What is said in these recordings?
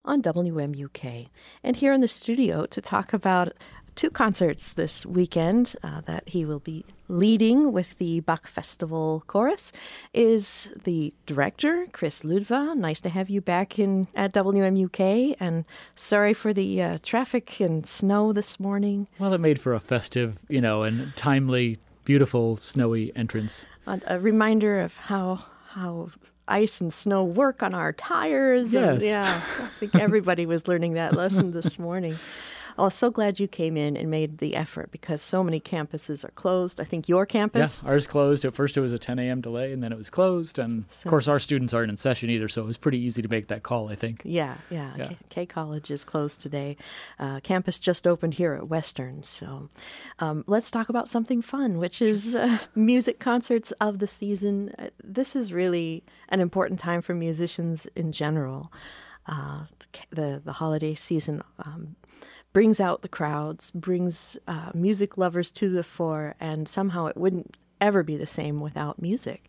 on WMUK. And here in the studio to talk about two concerts this weekend that he will be leading with the Bach Festival Chorus is the director, Chris Ludva. Nice to have you back at WMUK, and sorry for the traffic and snow this morning. Well, it made for a festive, and timely, beautiful, snowy entrance. A reminder of how ice and snow work on our tires. Yes. And, yeah, I think everybody was learning that lesson this morning. I was so glad you came in and made the effort because so many campuses are closed. I think your campus? Yeah, ours closed. At first it was a 10 a.m. delay, and then it was closed. And, of course, our students aren't in session either, so it was pretty easy to make that call, I think. Yeah. K College is closed today. Campus just opened here at Western. So let's talk about something fun, which is music concerts of the season. This is really an important time for musicians in general. The holiday season brings out the crowds, brings music lovers to the fore, and somehow it wouldn't ever be the same without music.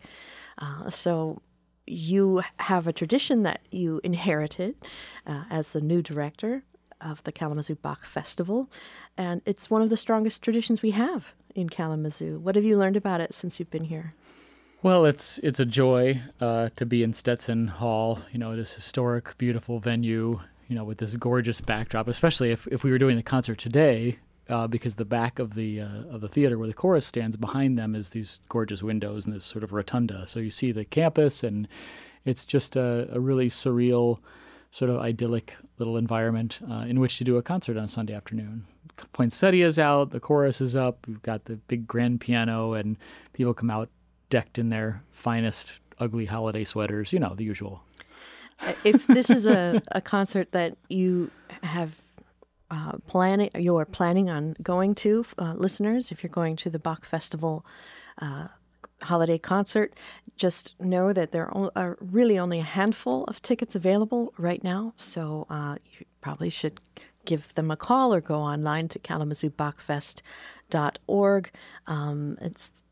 So you have a tradition that you inherited as the new director of the Kalamazoo Bach Festival, and it's one of the strongest traditions we have in Kalamazoo. What have you learned about it since you've been here? Well, it's a joy to be in Stetson Hall, this historic, beautiful venue, with this gorgeous backdrop, especially if we were doing the concert today, because the back of the theater where the chorus stands, behind them is these gorgeous windows and this sort of rotunda. So you see the campus, and it's just a really surreal, sort of idyllic little environment in which to do a concert on a Sunday afternoon. Poinsettia is out, the chorus is up, we've got the big grand piano, and people come out decked in their finest ugly holiday sweaters, the usual. If this is a concert that you have you're planning on going to, listeners, if you're going to the Bach Festival holiday concert, just know that there are really only a handful of tickets available right now. So you probably should give them a call or go online to KalamazooBachFest.org. It's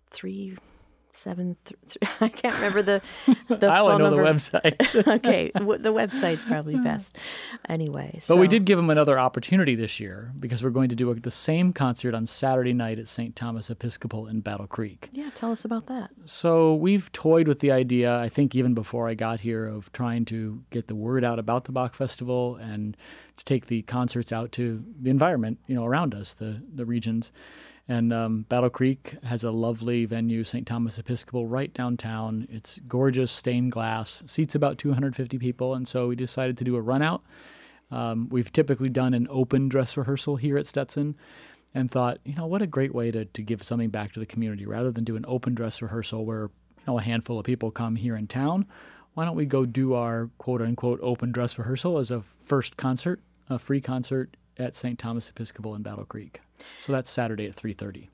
373. I can't remember the phone number. The website. Okay, the website's probably best. Anyway. But we did give them another opportunity this year because we're going to do the same concert on Saturday night at St. Thomas Episcopal in Battle Creek. Yeah, tell us about that. So we've toyed with the idea, I think even before I got here, of trying to get the word out about the Bach Festival and to take the concerts out to the environment, around us, the regions. And Battle Creek has a lovely venue, St. Thomas Episcopal, right downtown. It's gorgeous, stained glass, seats about 250 people, and so we decided to do a run out. We've typically done an open dress rehearsal here at Stetson and thought, what a great way to give something back to the community. Rather than do an open dress rehearsal where a handful of people come here in town, why don't we go do our quote-unquote open dress rehearsal as a first concert, a free concert at St. Thomas Episcopal in Battle Creek. So that's Saturday at 3:30.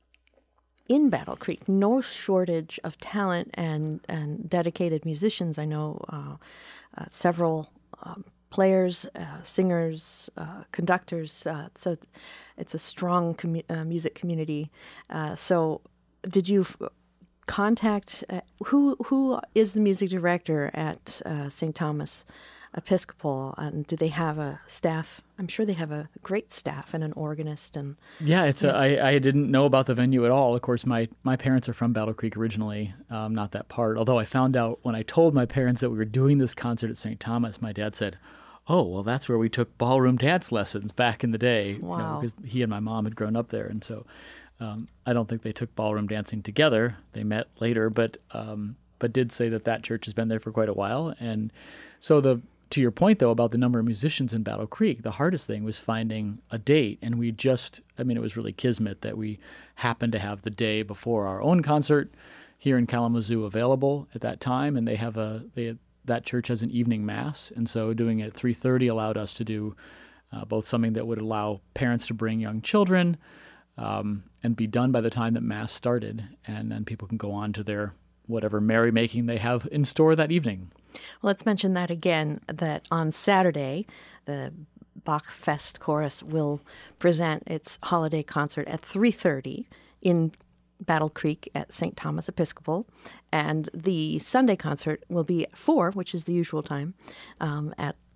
In Battle Creek, no shortage of talent and dedicated musicians. I know several players, singers, conductors. So it's a strong music community. So did you contact who is the music director at St. Thomas Episcopal, and do they have a staff? I'm sure they have a great staff and an organist. And yeah, I didn't know about the venue at all. Of course, my parents are from Battle Creek originally, not that part. Although I found out when I told my parents that we were doing this concert at St. Thomas, my dad said, "Oh, well, that's where we took ballroom dance lessons back in the day." Wow! Because he and my mom had grown up there, and so I don't think they took ballroom dancing together. They met later, but did say that church has been there for quite a while, and so to your point, though, about the number of musicians in Battle Creek, the hardest thing was finding a date. And it was really kismet that we happened to have the day before our own concert here in Kalamazoo available at that time. And that church has an evening mass. And so doing it at 3:30 allowed us to do both something that would allow parents to bring young children and be done by the time that mass started. And then people can go on to their whatever merrymaking they have in store that evening. Well, let's mention that again, that on Saturday, the Bach Fest Chorus will present its holiday concert at 3:30 in Battle Creek at St. Thomas Episcopal, and the Sunday concert will be at 4, which is the usual time, at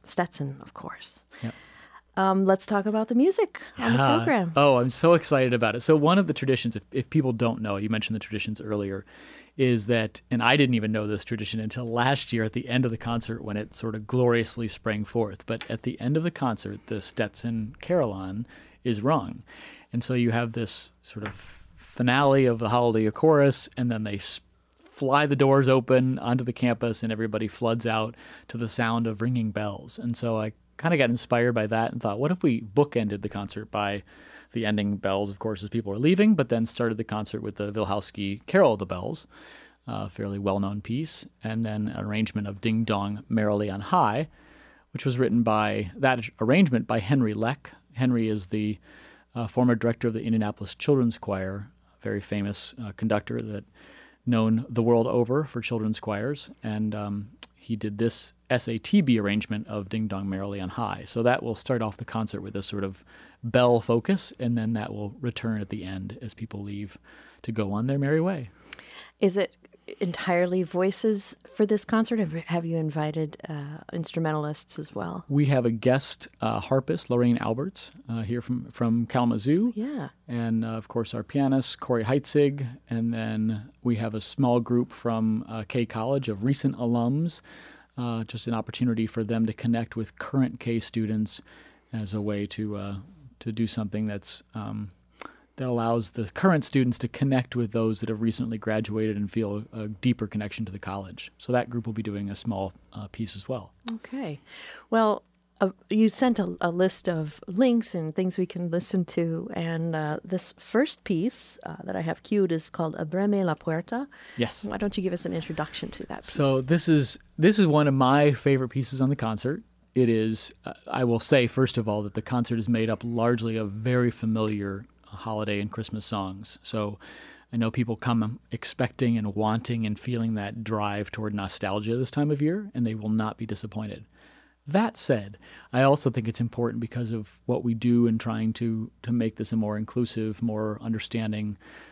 Stetson, of course. Yep. Let's talk about the music on the program. Oh, I'm so excited about it. So one of the traditions, if people don't know, you mentioned the traditions earlier, is that, and I didn't even know this tradition until last year at the end of the concert when it sort of gloriously sprang forth. But at the end of the concert, the Stetson Carillon is rung. And so you have this sort of finale of the Hallelujah Chorus, and then they fly the doors open onto the campus, and everybody floods out to the sound of ringing bells. And so I kind of got inspired by that and thought, what if we bookended the concert by the ending bells, of course, as people were leaving, but then started the concert with the Wilhelmski Carol of the Bells, a fairly well-known piece, and then an arrangement of Ding Dong Merrily on High, which was written by Henry Leck. Henry is the former director of the Indianapolis Children's Choir, a very famous conductor that known the world over for children's choirs, and he did this SATB arrangement of Ding Dong Merrily on High. So that will start off the concert with this sort of bell focus, and then that will return at the end as people leave to go on their merry way. Is it entirely voices for this concert? Have you invited instrumentalists as well? We have a guest harpist, Lorraine Alberts, here from Kalamazoo. Yeah. And, of course, our pianist, Corey Heitzig. And then we have a small group from K College of recent alums, just an opportunity for them to connect with current K students as a way to do something that's that allows the current students to connect with those that have recently graduated and feel a deeper connection to the college. So that group will be doing a small piece as well. Okay. Well, you sent a list of links and things we can listen to, and this first piece that I have queued is called Abreme la Puerta. Yes. Why don't you give us an introduction to that piece? So this is one of my favorite pieces on the concert. It is, I will say, first of all, that the concert is made up largely of very familiar holiday and Christmas songs. So I know people come expecting and wanting and feeling that drive toward nostalgia this time of year, and they will not be disappointed. That said, I also think it's important because of what we do in trying to make this a more inclusive, more understanding,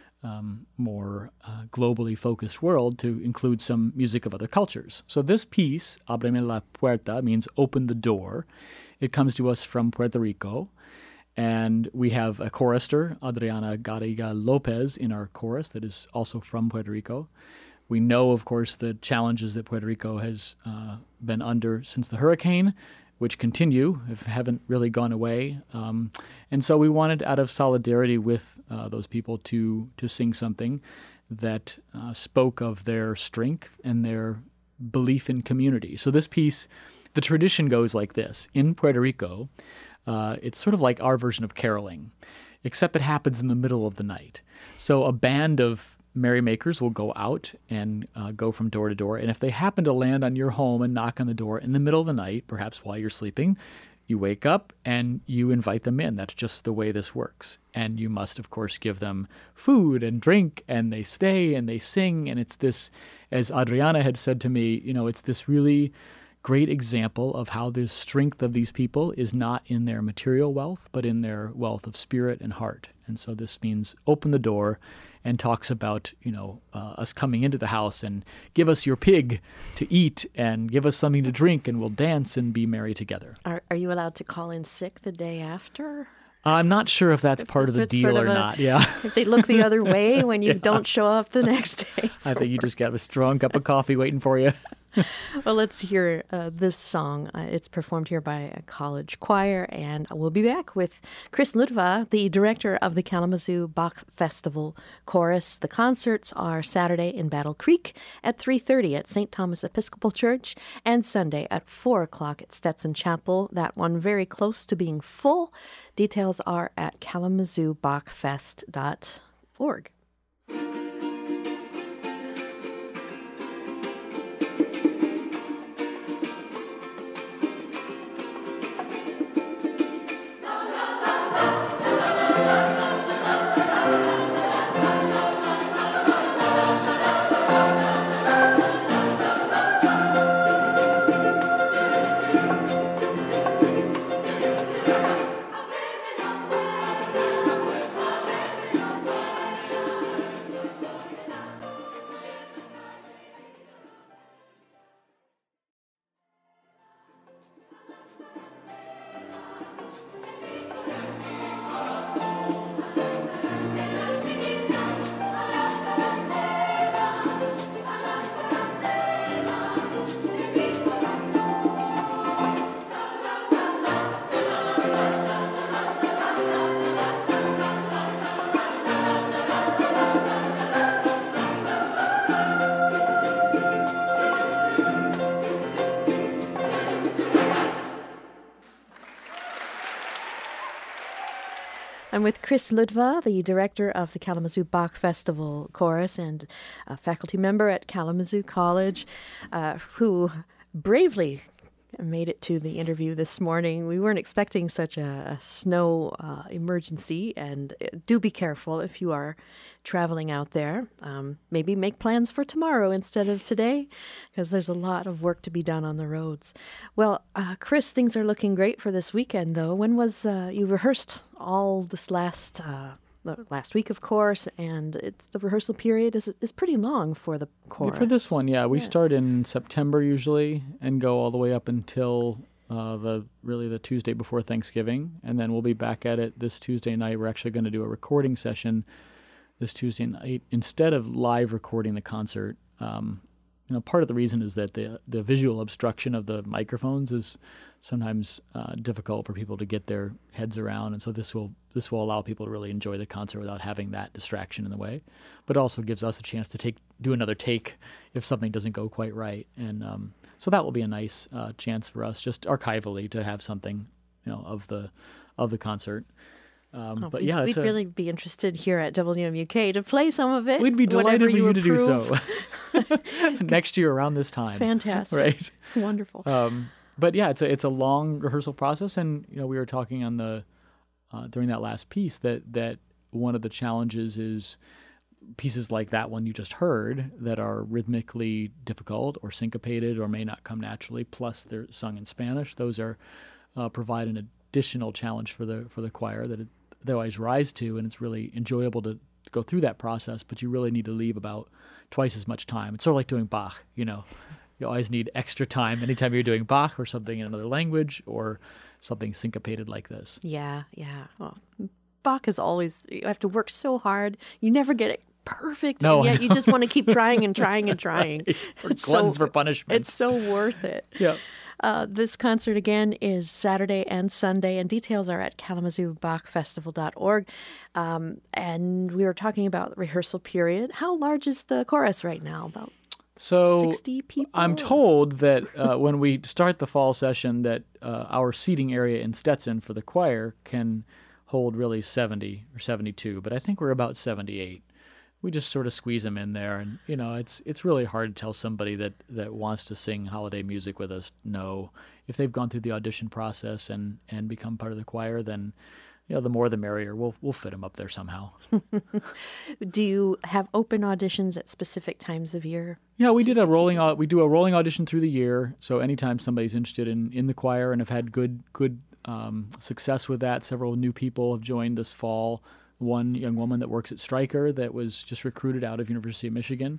more globally focused world to include some music of other cultures. So this piece, Abreme la Puerta, means open the door. It comes to us from Puerto Rico. And we have a chorister, Adriana Garriga Lopez, in our chorus that is also from Puerto Rico. We know, of course, the challenges that Puerto Rico has been under since the hurricane, which continue, haven't really gone away. And so we wanted, out of solidarity with those people, to sing something that spoke of their strength and their belief in community. So this piece, the tradition goes like this. In Puerto Rico, it's sort of like our version of caroling, except it happens in the middle of the night. So a band of merrymakers will go out and go from door to door. And if they happen to land on your home and knock on the door in the middle of the night, perhaps while you're sleeping, you wake up and you invite them in. That's just the way this works. And you must, of course, give them food and drink, and they stay and they sing. And it's this, as Adriana had said to me, it's this really great example of how the strength of these people is not in their material wealth, but in their wealth of spirit and heart. And so this means open the door and talks about, us coming into the house and give us your pig to eat and give us something to drink, and we'll dance and be merry together. Are you allowed to call in sick the day after? I'm not sure if that's part of the deal or not. Yeah. If they look the other way when you don't show up the next day. I think you just got a strong cup of coffee waiting for you. Well, let's hear this song. It's performed here by a college choir, and we'll be back with Chris Lutva, the director of the Kalamazoo Bach Festival Chorus. The concerts are Saturday in Battle Creek at 3:30 at St. Thomas Episcopal Church, and Sunday at 4 o'clock at Stetson Chapel. That one very close to being full. Details are at KalamazooBachFest.org. I'm with Chris Ludva, the director of the Kalamazoo Bach Festival Chorus and a faculty member at Kalamazoo College, who bravely made it to the interview this morning. We weren't expecting such a snow emergency, and do be careful if you are traveling out there. Maybe make plans for tomorrow instead of today, because there's a lot of work to be done on the roads. Well, Chris, things are looking great for this weekend, though. When was you rehearsed all this last week, of course, and the rehearsal period is pretty long for the chorus. For this one, we start in September usually and go all the way up until the Tuesday before Thanksgiving, and then we'll be back at it this Tuesday night. We're actually going to do a recording session this Tuesday night instead of live recording the concert. Part of the reason is that the visual obstruction of the microphones is sometimes difficult for people to get their heads around, and so this will allow people to really enjoy the concert without having that distraction in the way. But it also gives us a chance to do another take if something doesn't go quite right, and so that will be a nice chance for us, just archivally, to have something of the concert. We'd really be interested here at WMUK to play some of it. We'd be delighted for you to do so next year around this time. Fantastic, right? Wonderful. But it's a long rehearsal process, and we were talking on the during that last piece that one of the challenges is pieces like that one you just heard that are rhythmically difficult or syncopated or may not come naturally. Plus, they're sung in Spanish. Those are provide an additional challenge for the choir that they always rise to, and it's really enjoyable to go through that process. But you really need to leave about twice as much time. It's sort of like doing Bach, You always need extra time anytime you're doing Bach or something in another language or something syncopated like this. Yeah. Well, Bach is always, you have to work so hard. You never get it perfect. No, and yet you just want to keep trying and trying and trying. Right. Gluttons for punishment. It's so worth it. Yeah. This concert, again, is Saturday and Sunday, and details are at KalamazooBachFestival.org. And we were talking about the rehearsal period. How large is the chorus right now? About 60 people? I'm told that when we start the fall session that our seating area in Stetson for the choir can hold really 70 or 72, but I think we're about 78. We just sort of squeeze them in there, and it's really hard to tell somebody that wants to sing holiday music with us no. If they've gone through the audition process and become part of the choir, then the more the merrier. We'll fit them up there somehow. Do you have open auditions at specific times of year? Yeah, we do a rolling audition through the year. So anytime somebody's interested in the choir and have had good success with that, several new people have joined this fall. One young woman that works at Stryker that was just recruited out of University of Michigan.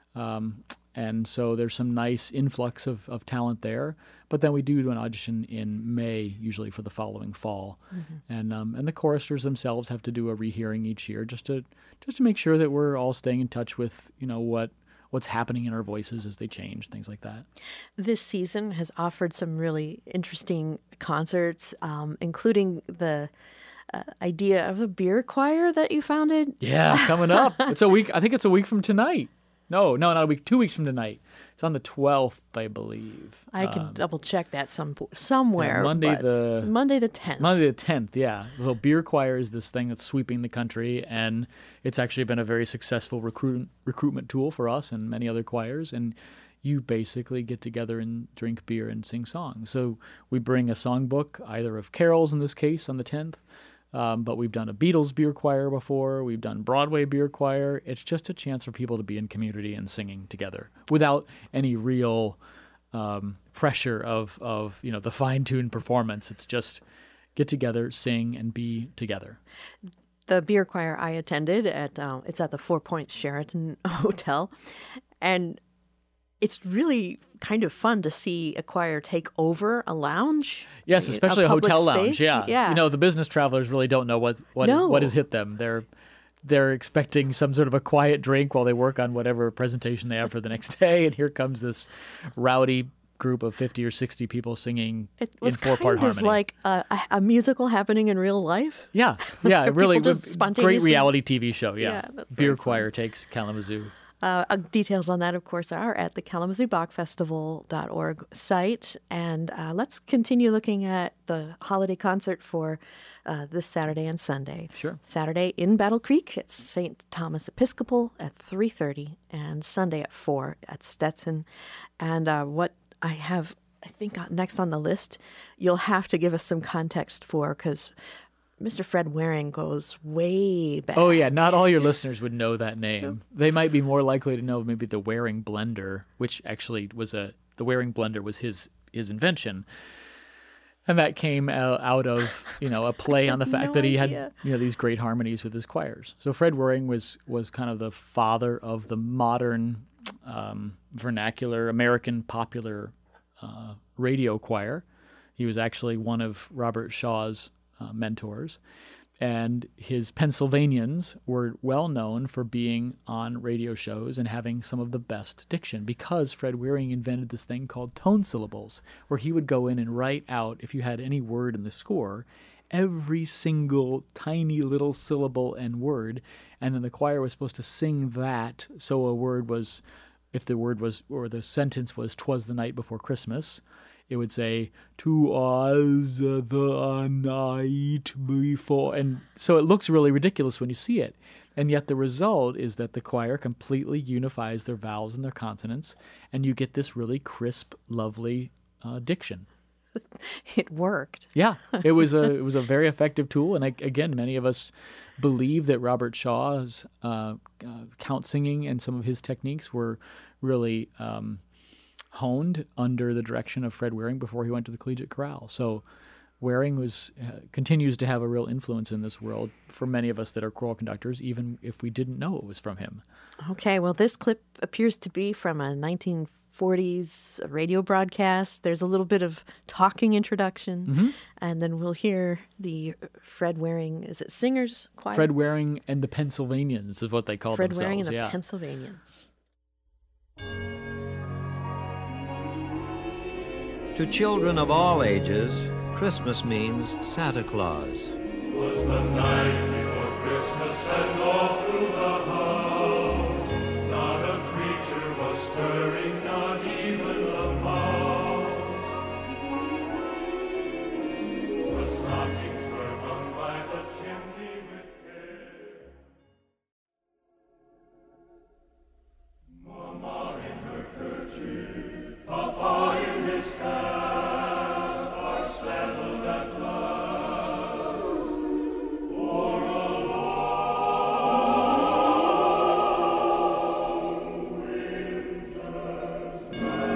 And so there's some nice influx of talent there. But then we do an audition in May, usually for the following fall. Mm-hmm. And the choristers themselves have to do a rehearing each year just to make sure that we're all staying in touch with, what's happening in our voices as they change, things like that. This season has offered some really interesting concerts, including the idea of a beer choir that you founded. Yeah, coming up. It's a week. I think it's a week from tonight. No, not a week. 2 weeks from tonight. It's on the 12th, I believe. I can double check that somewhere. Yeah, Monday the 10th. Monday the 10th. Yeah. The beer choir is this thing that's sweeping the country, and it's actually been a very successful recruitment tool for us and many other choirs. And you basically get together and drink beer and sing songs. So we bring a songbook, either of carols in this case, on the 10th. But we've done a Beatles beer choir before. We've done Broadway beer choir. It's just a chance for people to be in community and singing together without any real pressure of the fine-tuned performance. It's just get together, sing, and be together. The beer choir I attended it's at the Four Points Sheraton Hotel, and it's really kind of fun to see a choir take over a lounge. Yes, especially a hotel lounge. Yeah. The business travelers really don't know what has hit them. They're expecting some sort of a quiet drink while they work on whatever presentation they have for the next day, and here comes this rowdy group of 50 or 60 people singing in four-part harmony. It was kind of like a musical happening in real life. Yeah, really just great reality TV show. Yeah, beer choir takes Kalamazoo Details on that, of course, are at the KalamazooBachFestival.org site. And let's continue looking at the holiday concert for this Saturday and Sunday. Sure. Saturday in Battle Creek at St. Thomas Episcopal at 3:30, and Sunday at 4 at Stetson. And what I think next on the list, you'll have to give us some context for, because Mr. Fred Waring goes way back. Oh, yeah. Not all your listeners would know that name. They might be more likely to know maybe the Waring blender, which actually the Waring blender was his invention. And that came out of, a play on the fact that he had, these great harmonies with his choirs. So Fred Waring was kind of the father of the modern vernacular American popular radio choir. He was actually one of Robert Shaw's mentors, and his Pennsylvanians were well known for being on radio shows and having some of the best diction, because Fred Waring invented this thing called tone syllables, where he would go in and write out, if you had any word in the score, every single tiny little syllable and word, and then the choir was supposed to sing that. So a word was, if the word was, or the sentence was, "'Twas the night before Christmas," it would say, "'Twas the night before." And so it looks really ridiculous when you see it. And yet the result is that the choir completely unifies their vowels and their consonants, and you get this really crisp, lovely diction. It worked. Yeah, it was a very effective tool. And again, many of us believe that Robert Shaw's count singing and some of his techniques were really honed under the direction of Fred Waring before he went to the Collegiate Chorale. So Waring continues to have a real influence in this world for many of us that are choral conductors, even if we didn't know it was from him. Okay, well, this clip appears to be from a 1940s radio broadcast. There's a little bit of talking introduction, and then we'll hear the Fred Waring, is it Singers Choir? Fred Waring and the Pennsylvanians is what they called themselves. Fred Waring and the Pennsylvanians. To children of all ages, Christmas means Santa Claus. It was the night before Christmas, and all through the house not a creature was stirring, not even a mouse. The stockings were hung by the chimney with care. Mama in her kerchief, Papa in his cap, are settled at last for a long winter's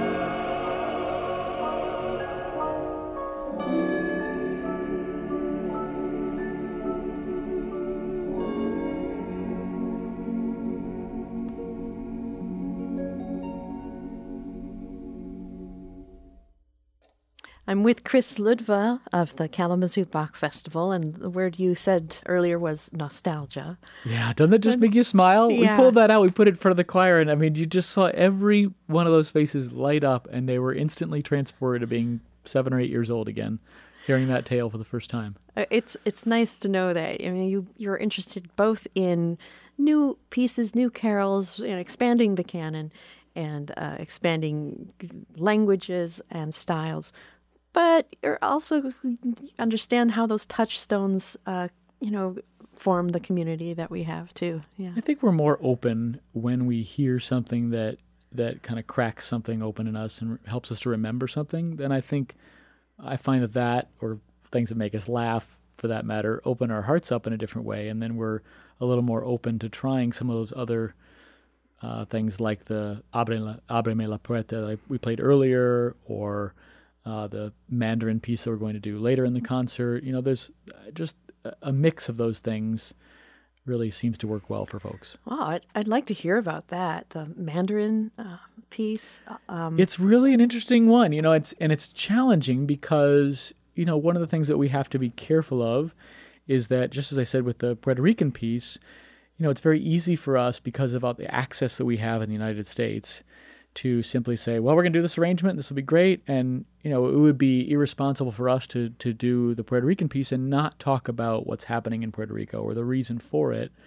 I'm with Chris Ludva of the Kalamazoo Bach Festival, and the word you said earlier was nostalgia. Yeah, doesn't that just make you smile? Yeah. We pulled that out, we put it in front of the choir, and I mean, you just saw every one of those faces light up, and they were instantly transported to being 7 or 8 years old again, hearing that tale for the first time. It's nice to know that. I mean, you're interested both in new pieces, new carols, and expanding the canon, and expanding languages and styles. But you also understand how those touchstones, form the community that we have too. Yeah, I think we're more open when we hear something that kind of cracks something open in us and helps us to remember something. Then I find that, or things that make us laugh, for that matter, open our hearts up in a different way, and then we're a little more open to trying some of those other things, like the Ábreme la Puerta that we played earlier, or the Mandarin piece that we're going to do later in the concert. There's just a mix of those things really seems to work well for folks. Wow, I'd like to hear about that, the Mandarin piece. It's really an interesting one, it's challenging because, one of the things that we have to be careful of is that, just as I said with the Puerto Rican piece, it's very easy for us, because of all the access that we have in the United States, to simply say, well, we're going to do this arrangement, this will be great, and it would be irresponsible for us to do the Puerto Rican piece and not talk about what's happening in Puerto Rico or the reason for it.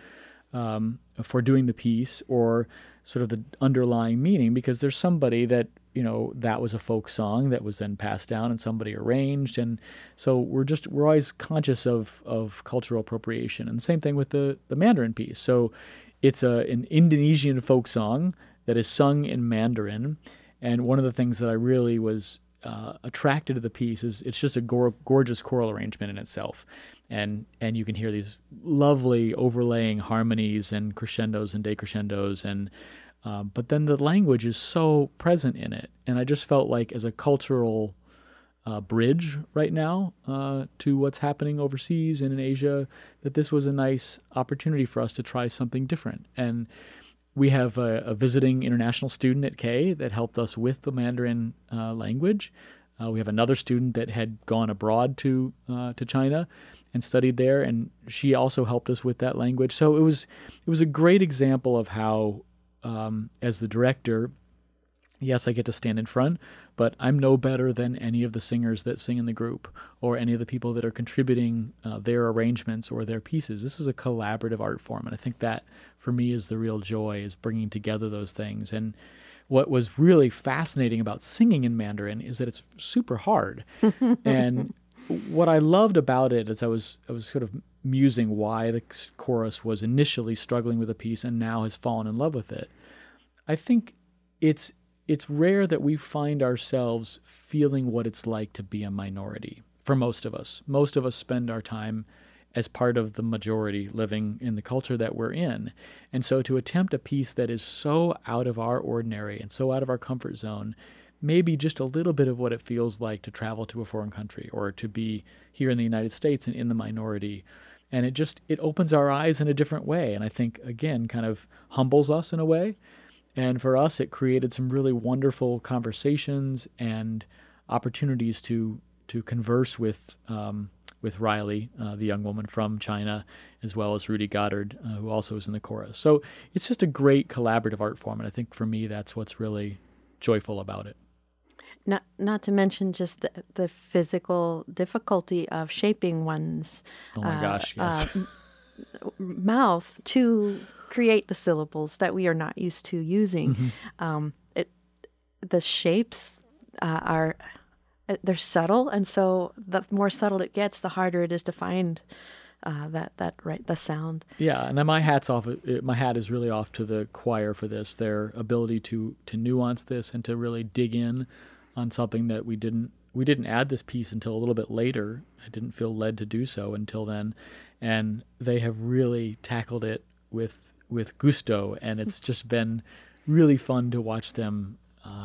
for doing the piece or sort of the underlying meaning, because there's somebody that, that was a folk song that was then passed down and somebody arranged. And so we're always conscious of cultural appropriation. And the same thing with the Mandarin piece. So it's an Indonesian folk song that is sung in Mandarin. And one of the things that I really was attracted to the piece is it's just a gorgeous choral arrangement in itself. And you can hear these lovely overlaying harmonies and crescendos and decrescendos, and but then the language is so present in it. And I just felt like as a cultural bridge right now to what's happening overseas and in Asia, that this was a nice opportunity for us to try something different. And we have a visiting international student at K that helped us with the Mandarin language. We have another student that had gone abroad to China and studied there, and she also helped us with that language. So it was a great example of how, as the director, yes, I get to stand in front, but I'm no better than any of the singers that sing in the group or any of the people that are contributing their arrangements or their pieces. This is a collaborative art form, and I think that, for me, is the real joy, is bringing together those things. And what was really fascinating about singing in Mandarin is that it's super hard. And what I loved about it is I was sort of musing why the chorus was initially struggling with a piece and now has fallen in love with it. I think it's rare that we find ourselves feeling what it's like to be a minority. For most of us spend our time as part of the majority living in the culture that we're in. And so to attempt a piece that is so out of our ordinary and so out of our comfort zone, maybe just a little bit of what it feels like to travel to a foreign country or to be here in the United States and in the minority. And it opens our eyes in a different way. And I think, again, kind of humbles us in a way. And for us, it created some really wonderful conversations and opportunities to converse with Riley, the young woman from China, as well as Rudy Goddard, who also is in the chorus. So it's just a great collaborative art form, and I think for me that's what's really joyful about it. Not to mention just the physical difficulty of shaping one's mouth to create the syllables that we are not used to using. Mm-hmm. The shapes they're subtle, and so the more subtle it gets, the harder it is to find the sound. Yeah, and my hat's off. My hat is really off to the choir for this. Their ability to nuance this and to really dig in on something that we didn't add this piece until a little bit later. I didn't feel led to do so until then, and they have really tackled it with gusto, and it's just been really fun to watch them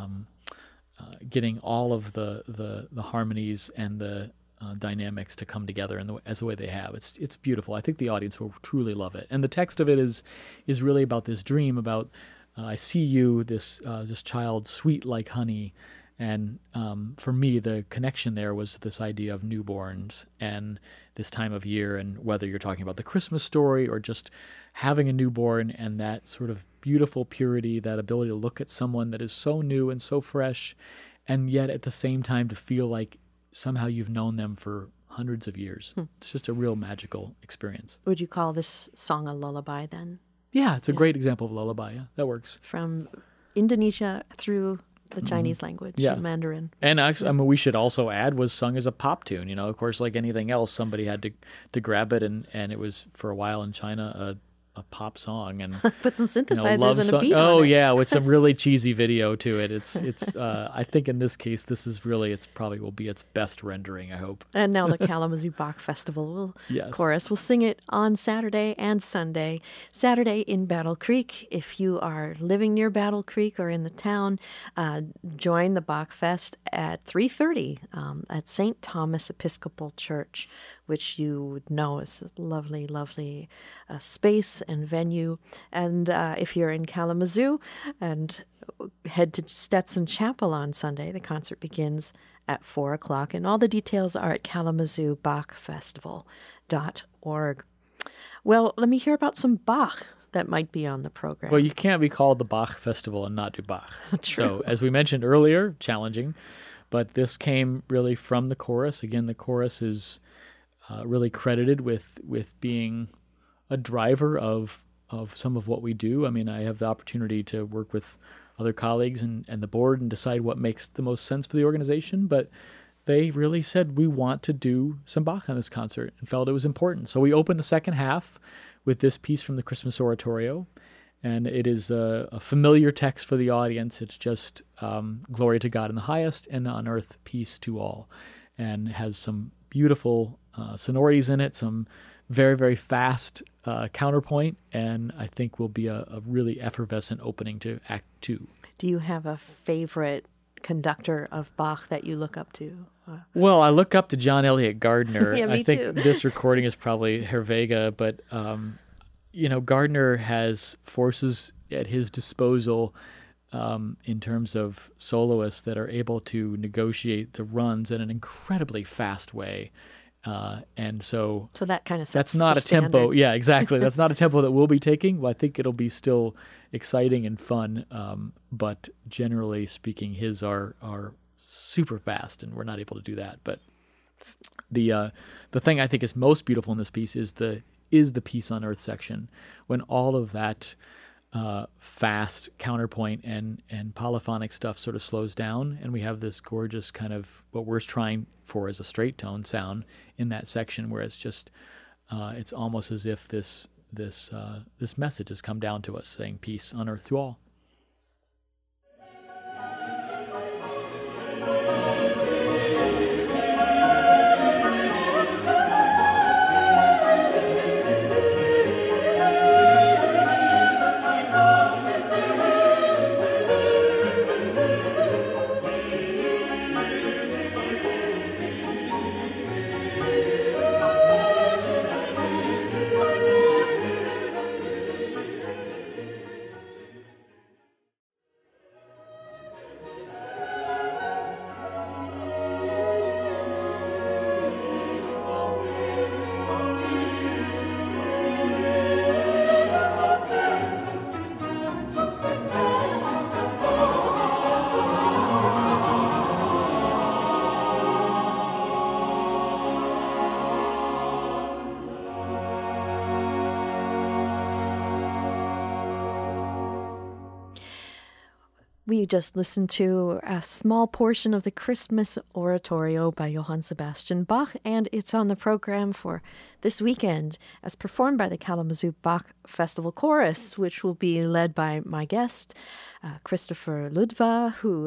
getting all of the harmonies and the dynamics to come together as the way they have. It's beautiful. I think the audience will truly love it. And the text of it is really about this dream about I see you, this child, sweet like honey. And for me, the connection there was this idea of newborns and this time of year, and whether you're talking about the Christmas story or just having a newborn and that sort of beautiful purity, that ability to look at someone that is so new and so fresh, and yet at the same time to feel like somehow you've known them for hundreds of years. It's just a real magical experience. Would you call this song a lullaby then? Yeah, it's a great example of lullaby. Yeah, that works. From Indonesia through the Chinese language, Mandarin. And actually, we should also add, was sung as a pop tune. Of course, like anything else, somebody had to grab it, and it was, for a while in China, a pop song, and put some synthesizers and a beat on it. Oh yeah, with some really cheesy video to it. It's I think in this case, this is really, it's probably will be its best rendering, I hope. And now the Kalamazoo Bach Festival chorus will sing it on Saturday and Sunday. Saturday in Battle Creek. If you are living near Battle Creek or in the town, join the Bach Fest at 3:30 at St. Thomas Episcopal Church, which you would know is a lovely, lovely space and venue. And if you're in Kalamazoo, and head to Stetson Chapel on Sunday, the concert begins at 4 o'clock. And all the details are at KalamazooBachFestival.org. Well, let me hear about some Bach that might be on the program. Well, you can't be called the Bach Festival and not do Bach. True. So, as we mentioned earlier, challenging, but this came really from the chorus. Again, the chorus is really credited with being a driver of some of what we do. I mean, I have the opportunity to work with other colleagues and the board and decide what makes the most sense for the organization, but they really said, we want to do some Bach on this concert and felt it was important. So we opened the second half with this piece from the Christmas Oratorio, and it is a familiar text for the audience. It's just glory to God in the highest, and on earth peace to all, and has some beautiful sonorities in it, some very, very fast counterpoint, and I think will be a really effervescent opening to Act 2. Do you have a favorite conductor of Bach that you look up to? Well, I look up to John Elliott Gardner. Yeah, me I think too. this recording is probably Hervega, but Gardner has forces at his disposal in terms of soloists that are able to negotiate the runs in an incredibly fast way. And so that kind of sets that's not the a tempo. standard. Yeah, exactly. That's not a tempo that we'll be taking. Well, I think it'll be still exciting and fun. But generally speaking, his are super fast, and we're not able to do that. But the thing I think is most beautiful in this piece is the Peace on Earth section, when all of that fast counterpoint and polyphonic stuff sort of slows down, and we have this gorgeous kind of what we're trying for as a straight tone sound in that section, where it's just it's almost as if this message has come down to us, saying peace on earth to all. We just listened to a small portion of the Christmas Oratorio by Johann Sebastian Bach, and it's on the program for this weekend as performed by the Kalamazoo Bach Festival Chorus, which will be led by my guest, Christopher Ludva, who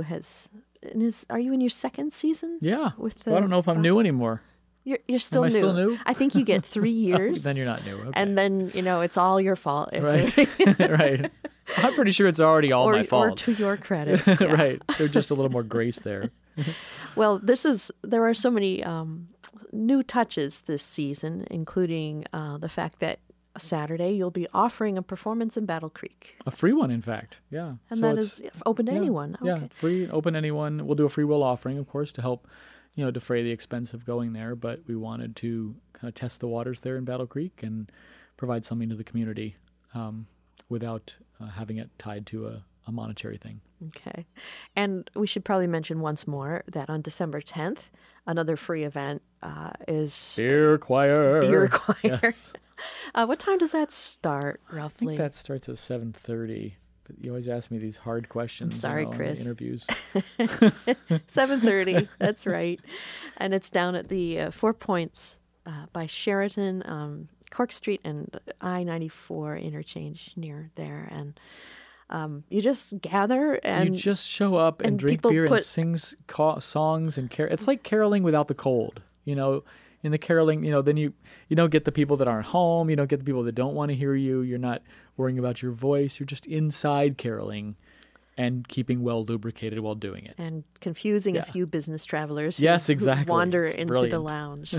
are you in your second season? Yeah. With I don't know if I'm new anymore. You're still Am I new. still new? I think you get 3 years. Then you're not new. Okay. And then, it's all your fault. Right. Right. I'm pretty sure it's already all my fault. Or to your credit. Yeah. Right. There's just a little more grace there. Well, there are so many new touches this season, including the fact that Saturday you'll be offering a performance in Battle Creek. A free one, in fact. Yeah. And so that is open to anyone. Okay. Yeah, free, open to anyone. We'll do a free will offering, of course, to help defray the expense of going there, but we wanted to kind of test the waters there in Battle Creek and provide something to the community without having it tied to a monetary thing. Okay. And we should probably mention once more that on December 10th, another free event is Beer Choir. Beer Choir. Yes. What time does that start, I roughly? think that starts at 7:30. But you always ask me these hard questions. I'm sorry, in Chris. the interviews. 7:30. That's right. And it's down at the 4 Points by Sheraton, Cork Street and I-94 interchange near there. And you just gather and you just show up and drink people beer and sing songs and it's like caroling without the cold. In the caroling, then you don't get the people that aren't home. You don't get the people that don't want to hear you. You're not worrying about your voice. You're just inside caroling and keeping well lubricated while doing it. And confusing a few business travelers yes, who exactly. wander It's into brilliant. the lounge.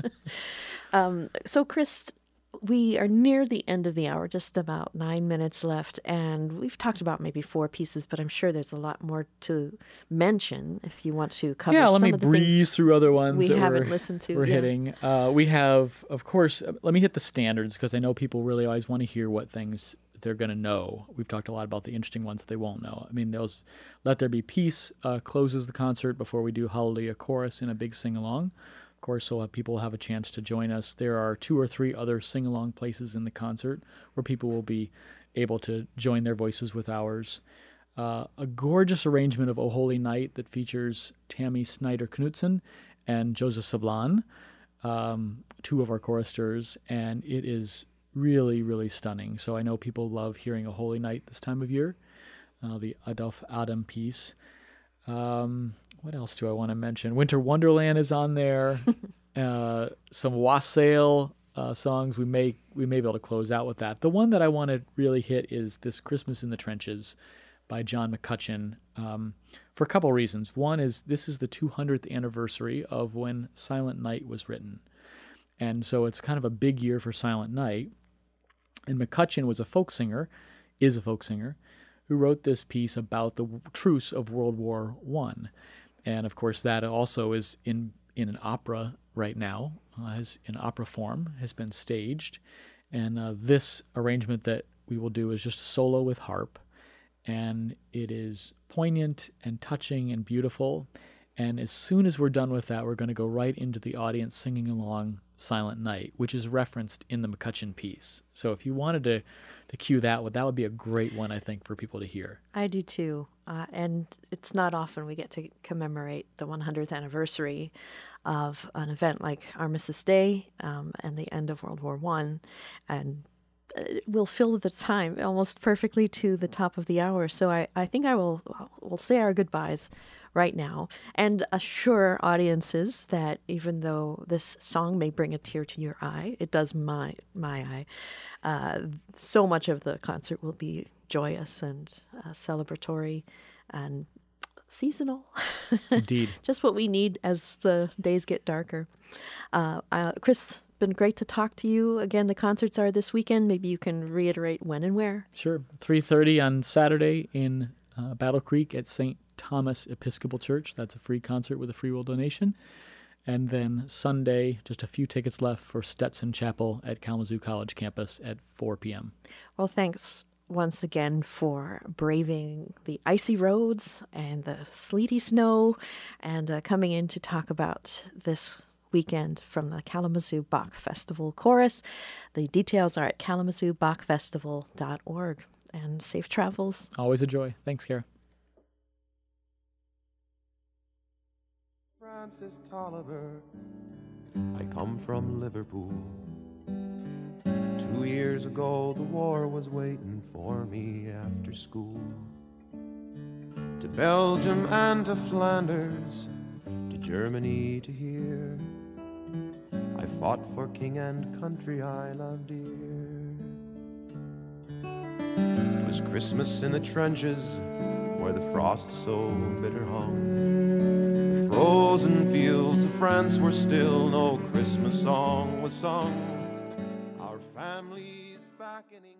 So, Chris, we are near the end of the hour, just about 9 minutes left, and we've talked about maybe 4 pieces, but I'm sure there's a lot more to mention if you want to cover let some me of the breeze things through other ones we that haven't listened to. we're hitting. We have, of course, let me hit the standards because I know people really always want to hear what things they're going to know. We've talked a lot about the interesting ones they won't know. I mean, those Let There Be Peace closes the concert before we do Hallelujah Chorus in a big sing-along. Of course, so people will have a chance to join us. There are 2 or 3 other sing-along places in the concert where people will be able to join their voices with ours. A gorgeous arrangement of O Holy Night that features Tammy Snyder-Knudsen and Joseph Sablan, 2 of our choristers, and it is really, really stunning. So I know people love hearing A Holy Night this time of year, the Adolf Adam piece. What else do I want to mention? Winter Wonderland is on there. Some Wassail songs. We may be able to close out with that. The one that I want to really hit is this Christmas in the Trenches by John McCutcheon, for a couple reasons. One is this is the 200th anniversary of when Silent Night was written. And so it's kind of a big year for Silent Night. And McCutcheon is a folk singer, who wrote this piece about the truce of World War I. And of course that also is in an opera right now, in opera form, has been staged. And this arrangement that we will do is just solo with harp. And it is poignant and touching and beautiful. And as soon as we're done with that, we're going to go right into the audience singing along Silent Night, which is referenced in the McCutcheon piece. So if you wanted to cue that would be a great one, I think, for people to hear. I do too. And it's not often we get to commemorate the 100th anniversary of an event like Armistice Day and the end of World War I. And we'll fill the time almost perfectly to the top of the hour. So I think we'll say our goodbyes right now and assure audiences that even though this song may bring a tear to your eye, it does my eye, so much of the concert will be joyous and celebratory and seasonal. Indeed. Just what we need as the days get darker. Chris, been great to talk to you. Again, the concerts are this weekend. Maybe you can reiterate when and where. Sure. 3:30 on Saturday in Battle Creek at St. Thomas Episcopal Church. That's a free concert with a free will donation. And then Sunday, just a few tickets left for Stetson Chapel at Kalamazoo College campus at 4 p.m. Well, thanks once again for braving the icy roads and the sleety snow and coming in to talk about this weekend from the Kalamazoo Bach Festival Chorus. The details are at kalamazooBachFestival.org. And safe travels. Always a joy. Thanks, Kara. Francis Tolliver, I come from Liverpool. 2 years ago the war was waiting for me after school. To Belgium and to Flanders, to Germany to here, I fought for king and country I love dear. 'Twas Christmas in the trenches where the frost so bitter hung. The frozen fields of France were still, no Christmas song was sung. Our families back in England.